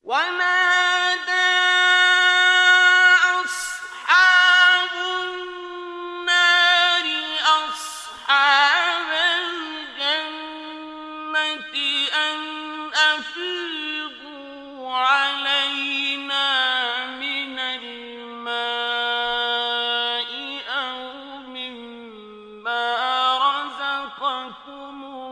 ونادى أصحاب النار أصحاب الجنة أن أفيضوا علينا من الماء أو مما رزقكم